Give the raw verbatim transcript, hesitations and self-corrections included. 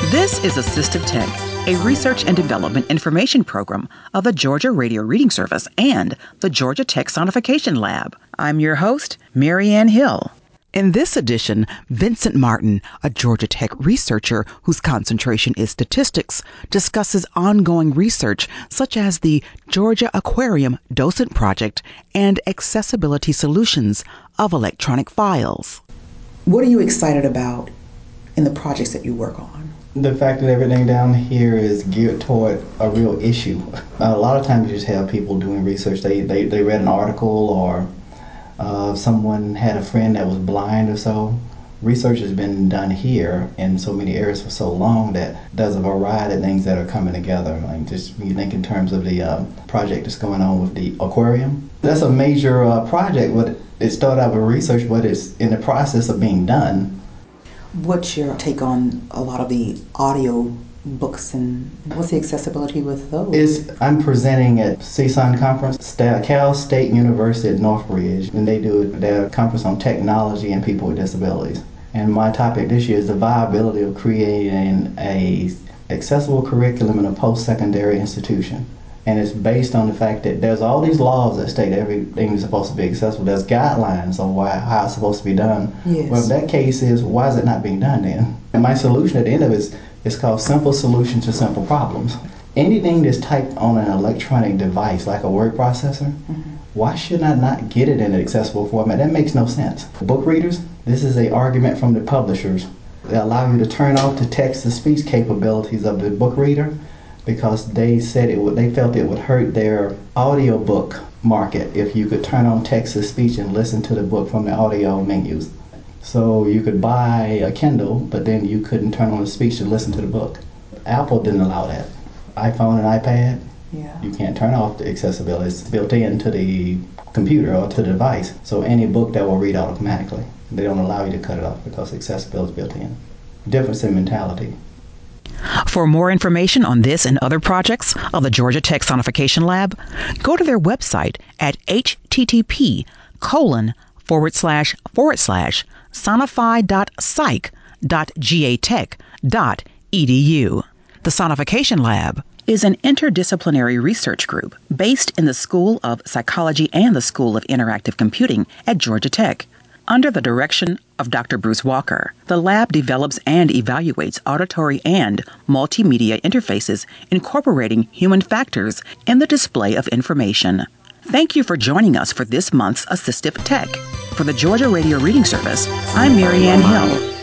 This is Assistive Tech, a research and development information program of the Georgia Radio Reading Service and the Georgia Tech Sonification Lab. I'm your host, Marianne Hill. In this edition, Vincent Martin, a Georgia Tech researcher whose concentration is statistics, discusses ongoing research such as the Georgia Aquarium Docent Project and accessibility solutions of electronic files. What are you excited about in the projects that you work on? The fact that everything down here is geared toward a real issue. A lot of times you just have people doing research. They, they, they read an article or Uh, someone had a friend that was blind or so. Research has been done here in so many areas for so long that there's a variety of things that are coming together. Like just when you think in terms of the uh, project that's going on with the aquarium. That's a major uh, project. But it started out with research, but it's in the process of being done. What's your take on a lot of the audio books, and what's the accessibility with those? Is I'm presenting at C S U N conference, Cal State University at Northridge, and they do their conference on technology and people with disabilities. And my topic this year is the viability of creating a accessible curriculum in a post-secondary institution. And it's based on the fact that there's all these laws that state everything is supposed to be accessible. There's guidelines on why, how it's supposed to be done. Yes. Well, if that case is, why is it not being done then? And my solution at the end of it is it's called Simple Solutions to Simple Problems. Anything that's typed on an electronic device, like a word processor, mm-hmm. why should I not get it in an accessible format? That makes no sense. Book readers, this is an argument from the publishers. They allow you to turn off the text-to-speech capabilities of the book reader because they said it would, they felt it would hurt their audiobook market if you could turn on text-to-speech and listen to the book from the audio menus. So you could buy a Kindle, but then you couldn't turn on the speech to listen to the book. Apple didn't allow that. iPhone and iPad, yeah. You can't turn off the accessibility. It's built into the computer or to the device. So any book that will read automatically. They don't allow you to cut it off because accessibility is built in. Difference in mentality. For more information on this and other projects of the Georgia Tech Sonification Lab, go to their website at http colon forward slash forward slash sonify.psych.gatech.edu. The Sonification Lab is an interdisciplinary research group based in the School of Psychology and the School of Interactive Computing at Georgia Tech. Under the direction of Doctor Bruce Walker, the lab develops and evaluates auditory and multimedia interfaces incorporating human factors in the display of information. Thank you for joining us for this month's Assistive Tech. For the Georgia Radio Reading Service, I'm Marianne Hill.